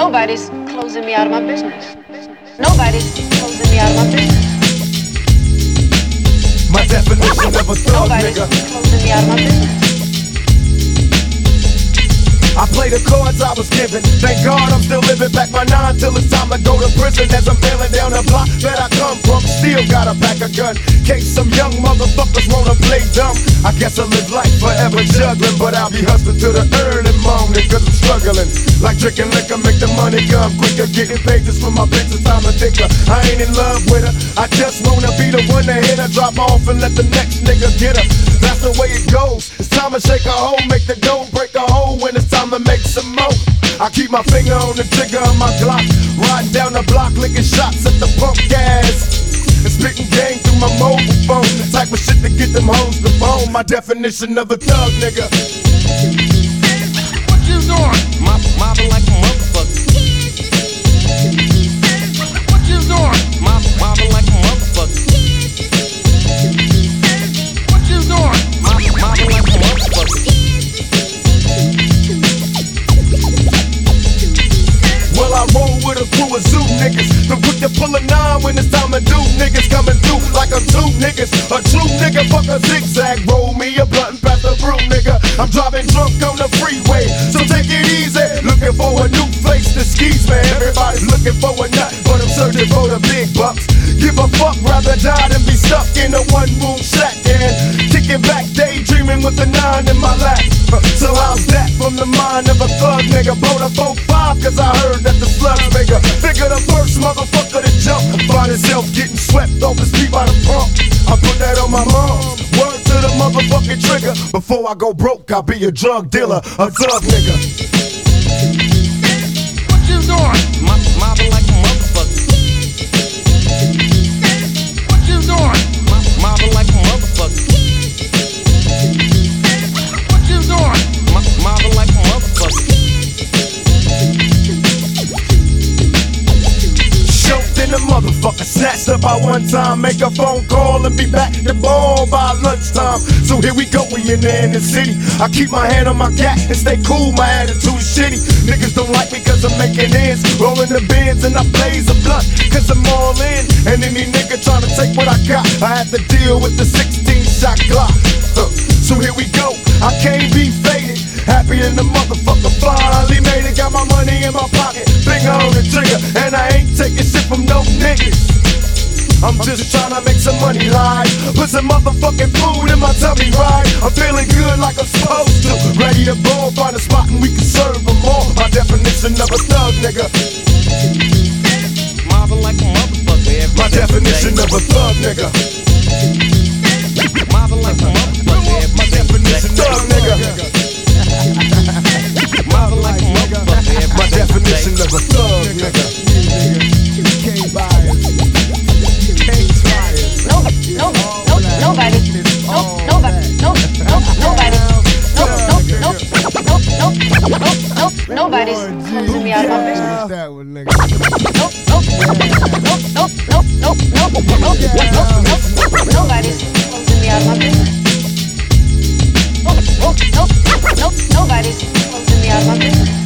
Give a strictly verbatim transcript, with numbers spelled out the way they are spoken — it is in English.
Nobody's closing me out of my business. Nobody's closing me out of my business. My definition of a thug, Nobody's nigga. closing me out of my business. I play the cards I was given. Thank God I'm still living back my nine till it's time to go to prison. As I'm bailing down the block that I come from, still got a pack of gun. Case some young motherfuckers wanna play dumb. I guess I live life forever juggling, but I'll be hustling to the early morning, cause I'm struggling. Like drinking liquor, make the money come quicker. Getting paid just for my bitch, it's time to dick her. I ain't in love with her, I just wanna be the one to hit her. Drop off and let the next nigga get her. That's the way it goes. It's time to shake a hole, make the dough, break a hole when it's time to make some more. I keep my finger on the trigger of my Glock, riding down the block, licking shots at the pump gas, and spitting game through my mobile phone. The type of shit to get them hoes to bone. My definition of a thug, nigga. What you doing? Mob, mobbing like a motherfucker. What you doing? Mob, mobbing like a motherfucker. What you doing? Mob, mobbing like a motherfucker. Well, I roll with a crew of zoo niggas. The quick to pull a nine when it's time to do. Niggas coming through like I'm two niggas. A true nigga, fuck a zigzag. Roll me a blunt and pass the brew, nigga. I'm driving drunk on the freeway, so take it easy. Looking for a new face to skis, man. Everybody's looking for a nut, but I'm searching for the big bucks. Give a fuck, rather die than be stuck in a one-room shack and kicking back, daydreaming with a nine in my lap. So how's that from the mind of a thug nigga? Blow the four five, cause I heard that the slugs bigger. Figure the first motherfucker to jump, find himself getting swept off his feet by the pump. I put that on my mom. Word to the motherfucking trigger. Before I go broke, I'll be a drug dealer, a thug nigga. What you doing? Mob, mobbing like a motherfucker. What you doing? Mob, mobbing like a motherfucker. What you doing? Mob, mobbing like a motherfucker. Choked in the motherfucker, snatched up by one time. Make a phone call and be back to ball by lunchtime. So here we go, we in the inner city. I keep my hand on my gat and stay cool, my attitude is shitty. Niggas don't like me cause I'm making ends, rolling the bins and I blaze a blunt cause I'm all in. And any nigga trying to take what I got, I had to deal with the sixteen shot Glock. Huh. So here we go, I can't be faded. Happy in the motherfucker, finally made it. Got my money in my pocket, finger on the trigger, and I ain't taking shit from no niggas. I'm just tryna make some money live. Put some motherfucking food in my tummy, right? I'm feeling good like I'm supposed to. Ready to ball, find a spot and we can serve them all. My definition of a thug, nigga. Mobbing like a motherfucker. My definition of a thug, nigga. Mobbing like a motherfucker. My definition of a nigga. Mobbing like a motherfucker. My definition of a thug, nigga. You can't buy it. You can't try it. No, no, no, nobody. No, nobody. No, no, nobody. No, no, no, no, no, no, no, nobody's closing me out of my business. That one, nigga. No, no, no, no, no, no, no, no, no, no, nobody's closing me out of my business. No, no, no, no, nobody's closing me out of my business.